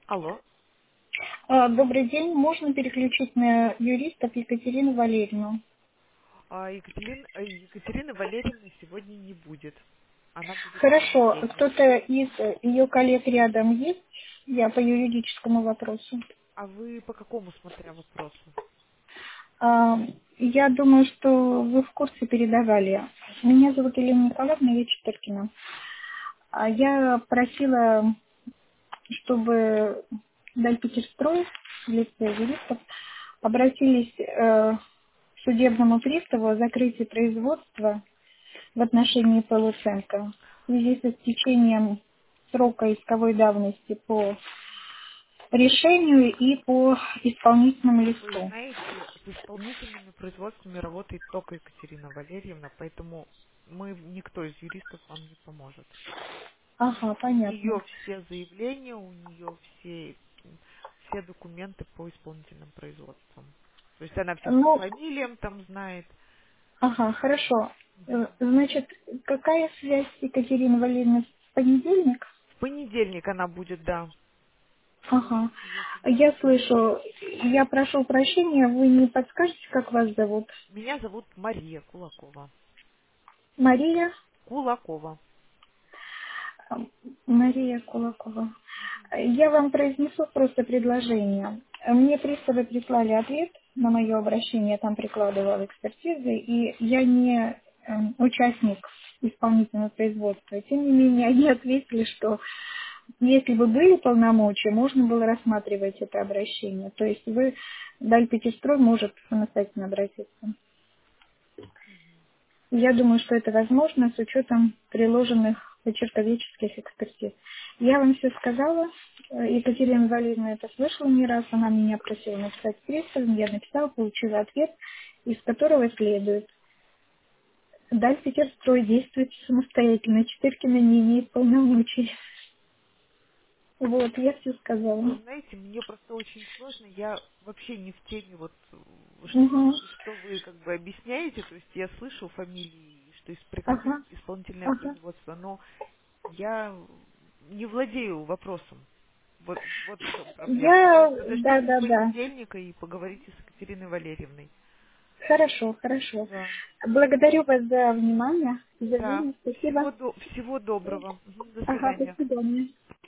Алло. Добрый день. Можно переключить на юристов Екатерину Валерьевну? Екатерины Валерьевны сегодня не будет. Она будет в Хорошо. понедельник. Кто-то из ее коллег рядом есть? Я по юридическому вопросу. А вы по какому, смотря, вопросу? А, Я думаю, что вы в курсе передавали. Меня зовут Елена Николаевна, я Четыркина. Я просила, чтобы Дальпетерстрой, в лице юристов, обратились к судебному приставу о закрытии производства в отношении Полуценко в связи с истечением срока исковой давности по решению и по исполнительному Вы листу. знаете, с исполнительными производствами работает только Екатерина Валерьевна, поэтому никто из юристов вам не поможет. Ага, У понятно. нее все заявления, у нее все документы по исполнительным производствам. То есть она всех по Ну, фамилиям там знает. ага, хорошо. Мгм. Значит, какая связь с Екатериной Валерьевной в понедельник? В понедельник она будет, да. Ага. Ее сегодня Я нет. слышу, я прошу прощения, вы не подскажете, как вас зовут? Меня зовут Мария Кулакова. Мария? Кулакова. Мария Кулакова. Я вам произнесу просто предложение. Мне приставы прислали ответ на мое обращение, там прикладывал экспертизы, и я не участник исполнительного производства. Тем не менее, они ответили, что если бы были полномочия, можно было рассматривать это обращение. То есть вы, Дальпетерстрой может самостоятельно обратиться. Я думаю, что это возможно с учетом приложенных почерковедческих экспертиз. Я вам все сказала. Екатерина Валерьевна это слышала не раз. Она меня просила написать приставом. Я написала, получила ответ, из которого следует. Дальпетерстрой действует самостоятельно. Четыркина не имеет полномочий. Вот, я все Вы сказала. знаете, мне просто очень сложно, я вообще не в теме, вот Угу. что вы как бы объясняете, то есть я слышу фамилии, что прекратить Ага. исполнительное Ага. производство, но я не владею вопросом. Вот в чем проблема. То есть Да, подождите до да, да. понедельника и поговорите с Екатериной Валерьевной. Хорошо, хорошо. Да. Благодарю вас за внимание, за Да. время. Спасибо. Всего доброго. Мгм. До Ага, до свидания. свидания.